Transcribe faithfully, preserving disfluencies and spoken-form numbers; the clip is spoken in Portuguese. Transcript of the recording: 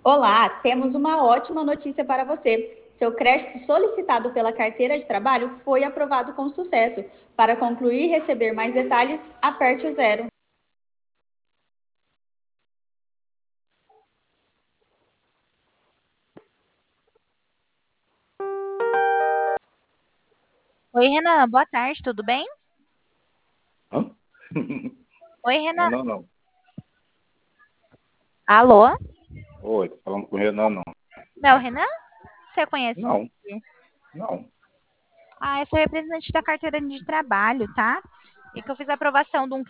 Olá, temos uma ótima notícia para você. Seu crédito solicitado pela carteira de trabalho foi aprovado com sucesso. Para concluir e receber mais detalhes, aperte o zero. Oi, Renan, boa tarde, tudo bem? Hã? Oi, Renan. Renan não. Alô? Oi, tô falando com o Renan não. Não, Renan? Você conhece? Não, não. Ah, eu sou representante da carteira de trabalho, tá? E que eu fiz a aprovação de um